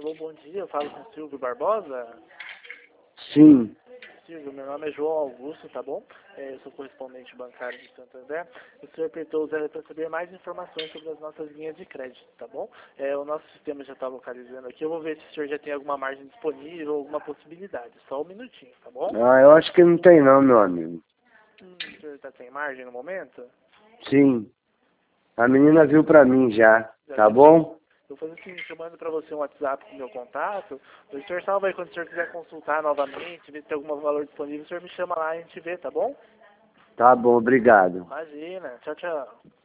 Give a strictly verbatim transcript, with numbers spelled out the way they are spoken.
Alô, bom dia, eu falo com o Silvio Barbosa. Sim. Silvio, meu nome é João Augusto, tá bom? É, eu sou correspondente bancário de Santander. O senhor apertou o zero para saber mais informações sobre as nossas linhas de crédito, tá bom? É, o nosso sistema já está localizando aqui, eu vou ver se o senhor já tem alguma margem disponível, alguma possibilidade. Só um minutinho, tá bom? Ah, eu acho que não tem não, meu amigo. Hum, o senhor está sem margem no momento? Sim. A menina viu pra mim já, Já tá viu? bom? Eu vou fazer o seguinte, eu mando para você um WhatsApp com meu contato. O senhor salva aí quando o senhor quiser consultar novamente, ver se tem algum valor disponível, o senhor me chama lá e a gente vê, tá bom? Tá bom, obrigado. Imagina. Tchau, tchau.